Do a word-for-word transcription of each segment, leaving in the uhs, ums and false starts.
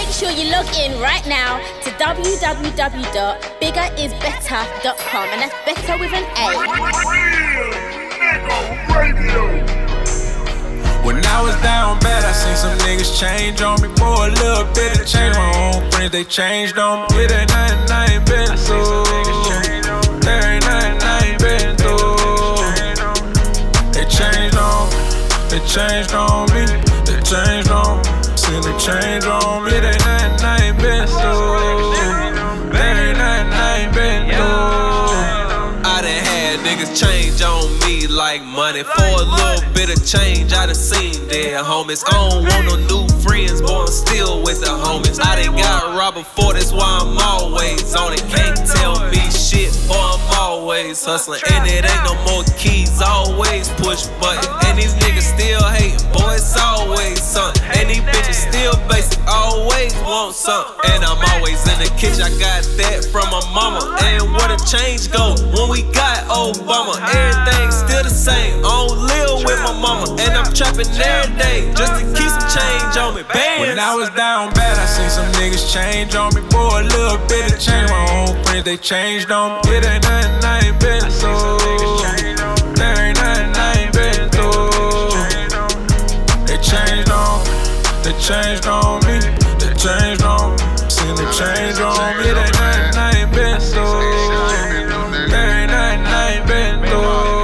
Make sure you log in right now to w w w dot bigger is better dot com, and that's better with an A. When I was down bad, I seen some niggas change on me for a little bit of change. My own friends, they changed on me. It ain't nothing I ain't been through. There ain't nothing I ain't been through. They changed on me, they changed on me, they changed on me. Seen they change on me. It ain't nothing I ain't been through. There ain't nothing I ain't been through. I done had niggas change on me like money. For a little bit of change, I done seen their homies. I don't want no new friends, boy, I'm still with the homies. I done got robbed before, that's why I'm always on it. Can't tell me shit, boy, I'm always hustling. And it ain't no more keys, always push button. And these niggas still hating, boy, it's always something. And these bitches still basic, always want something. And I'm always in the kitchen, I got that from my mama. And where the change go when we got Obama? Everything still the same, I don't live with my mama. And I'm trapping every day just to keep some change on me. Bands. When I was down bad, I seen some niggas change on me for a little bit of change. My own friends, they changed on me. It ain't nothing I ain't been through. There ain't nothing I ain't been through. They changed on me, they changed on me, they changed on me. Seen they change on me. It ain't nothing I ain't been through. There ain't nothing I ain't been through.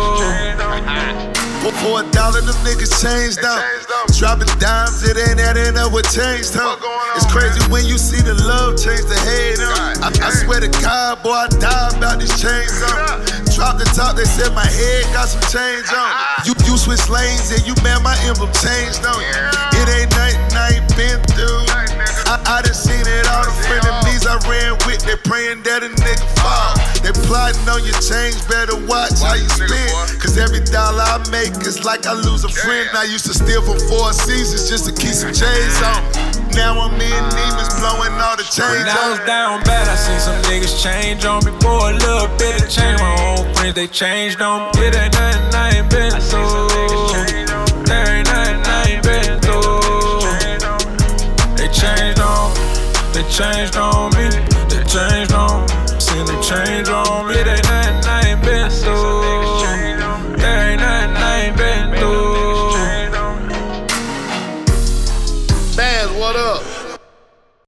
For a dollar, them niggas changed up. Dropping dimes, it ain't adding up what changed up. It's crazy when you see the love change the hate up. I, I swear to God, boy, I die about these chains up. Drop the top, they said my head got some change on. You, you switch lanes and you man, my emblem changed on. It ain't nothing I ain't been through. I, I done seen it all. The frenemies I ran with, they praying that a nigga fall. They plotting on your change, better watch how you spend. Cause every dollar I make is like I lose a friend. I used to steal for four seasons just to keep some chains on. Now I'm in demons blowing all the chains When I was on. down bad, I seen some niggas change on me for a little bit of change. My own friends, they changed on me. It ain't nothing I ain't been through. There ain't nothing I ain't been through. They changed on me, they changed on me.